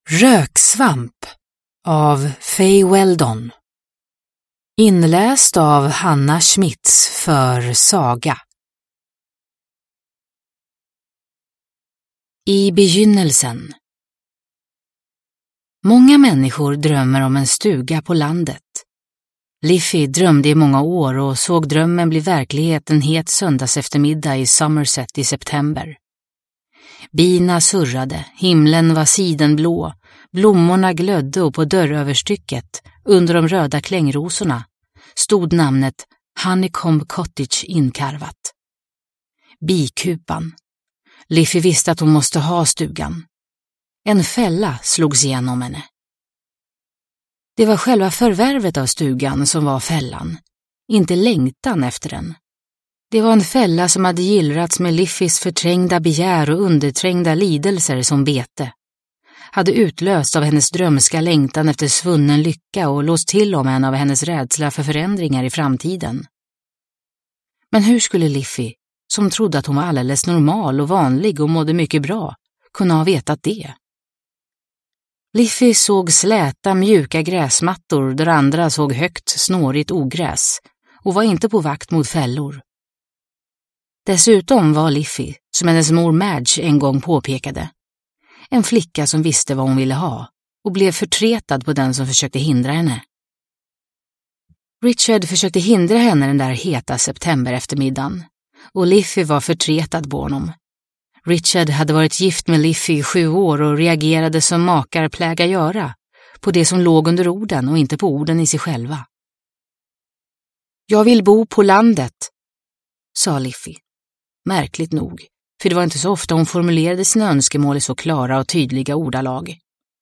Röksvamp av Faye Weldon. Inläst av Hanna Schmitz för Saga. I begynnelsen. Många människor drömmer om en stuga på landet. Liffey drömde i många år och såg drömmen bli verklighet en het söndagseftermiddag i Somerset i september. Bina surrade, himlen var sidenblå, blommorna glödde och på dörröverstycket, under de röda klängrosorna, stod namnet Honeycomb Cottage inkarvat. Bikupan. Liffey visste att hon måste ha stugan. En fälla slogs igenom henne. Det var själva förvärvet av stugan som var fällan, inte längtan efter den. Det var en fälla som hade gillrats med Liffeys förträngda begär och underträngda lidelser som bete. Hade utlöst av hennes drömska längtan efter svunnen lycka och låst till om henne av hennes rädsla för förändringar i framtiden. Men hur skulle Liffey, som trodde att hon var alldeles normal och vanlig och mådde mycket bra, kunna ha vetat det? Liffey såg släta, mjuka gräsmattor där andra såg högt, snårigt ogräs och var inte på vakt mot fällor. Dessutom var Liffey, som hennes mor Madge en gång påpekade, en flicka som visste vad hon ville ha och blev förtretad på den som försökte hindra henne. Richard försökte hindra henne den där heta september eftermiddagen och Liffey var förtretad på honom. Richard hade varit gift med Liffey i 7 år och reagerade som makar plägar göra, på det som låg under orden och inte på orden i sig själva. Jag vill bo på landet, sa Liffey. Märkligt nog, för det var inte så ofta hon formulerade sina önskemål i så klara och tydliga ordalag.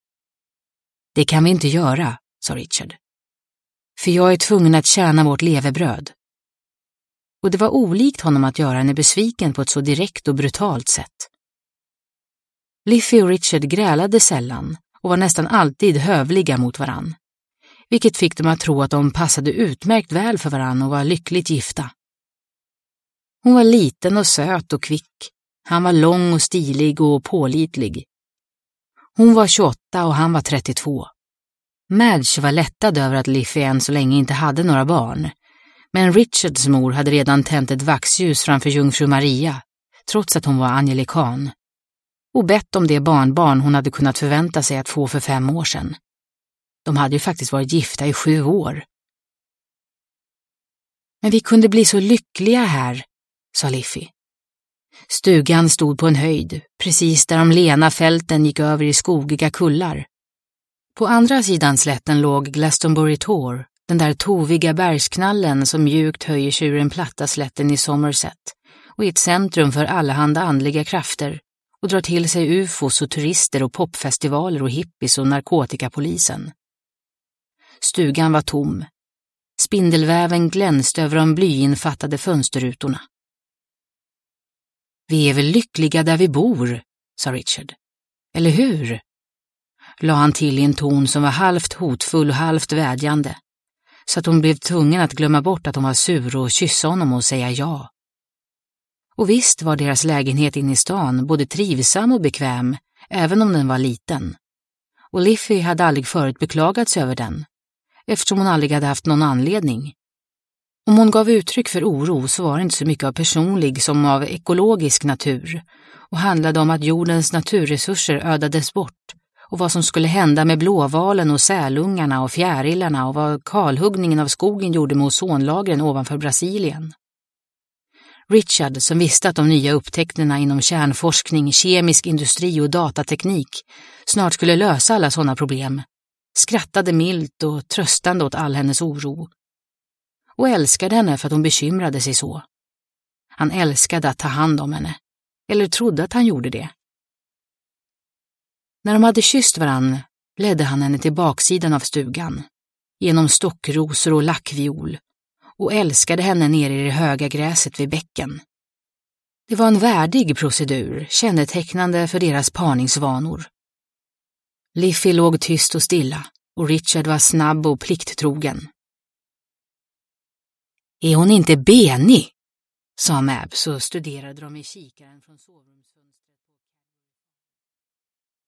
Det kan vi inte göra, sa Richard. För jag är tvungen att tjäna vårt levebröd. Och det var olikt honom att göra henne besviken på ett så direkt och brutalt sätt. Liffey och Richard grälade sällan och var nästan alltid hövliga mot varann, vilket fick dem att tro att de passade utmärkt väl för varann och var lyckligt gifta. Hon var liten och söt och kvick. Han var lång och stilig och pålitlig. Hon var 28 och han var 32. Madge var lättad över att Liffey än så länge inte hade några barn. Men Richards mor hade redan tänt ett vaxljus framför jungfru Maria, trots att hon var angelikan, och bett om det barnbarn hon hade kunnat förvänta sig att få för 5 år sedan. De hade ju faktiskt varit gifta i 7 år. Men vi kunde bli så lyckliga här, sa Liffey. Stugan stod på en höjd, precis där de lena fälten gick över i skogiga kullar. På andra sidan slätten låg Glastonbury Tor, den där toviga bergsknallen som mjukt höjer sig ur den platta slätten i Somerset och är ett centrum för allehanda andliga krafter och drar till sig ufos och turister och popfestivaler och hippies och narkotikapolisen. Stugan var tom. Spindelväven glänste över de blyinfattade fönsterrutorna. Vi är väl lyckliga där vi bor, sa Richard. Eller hur? La han till i en ton som var halvt hotfull och halvt vädjande, så att hon blev tvungen att glömma bort att hon var sur och kyssa honom och säga ja. Och visst var deras lägenhet inne i stan både trivsam och bekväm, även om den var liten. Och Liffey hade aldrig förut beklagat sig över den, eftersom hon aldrig hade haft någon anledning. Om hon gav uttryck för oro så var det inte så mycket av personlig som av ekologisk natur och handlade om att jordens naturresurser ödades bort och vad som skulle hända med blåvalen och sälungarna och fjärilarna och vad kalhuggningen av skogen gjorde med ozonlagren ovanför Brasilien. Richard, som visste att de nya upptäckterna inom kärnforskning, kemisk industri och datateknik snart skulle lösa alla sådana problem, skrattade milt och tröstande åt all hennes oro. Och älskade henne för att hon bekymrade sig så. Han älskade att ta hand om henne, eller trodde att han gjorde det. När de hade kysst varann ledde han henne till baksidan av stugan, genom stockrosor och lackviol, och älskade henne nere i det höga gräset vid bäcken. Det var en värdig procedur, kännetecknande för deras parningsvanor. Liffey låg tyst och stilla, och Richard var snabb och plikttrogen. Är hon inte benig? Sa Mab, så studerade de i kikaren från sovrumsfönstret.